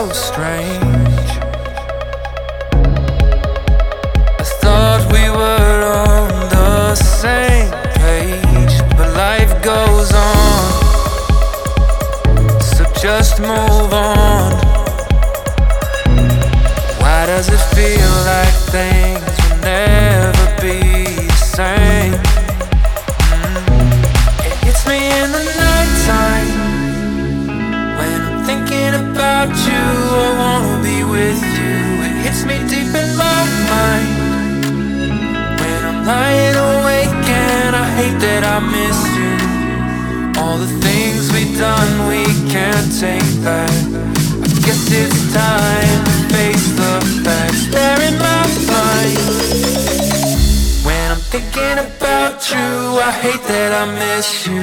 strange. I thought we were on the same page, but life goes on, so just move on. Why does it feel like things will never be the same? It hits me in the nighttime when I'm thinking about you. I wanna be with you. It hits me deep in my mind when I'm lying awake and I hate that I miss you. All the things we've done we can't take back. I guess it's time to face the facts. There in my mind when I'm thinking about you, I hate that I miss you.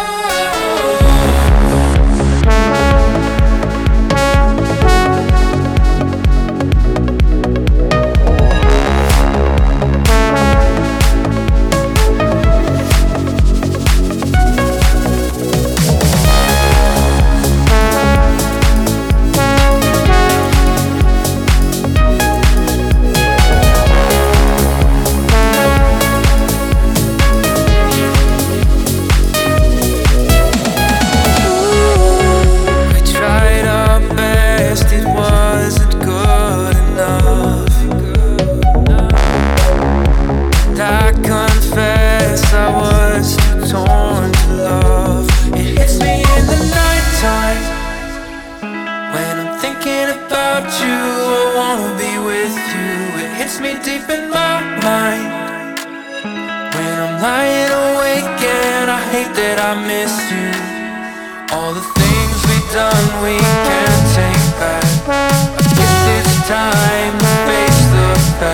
All the things we've done we can't take back. I guess it's time to face the facts.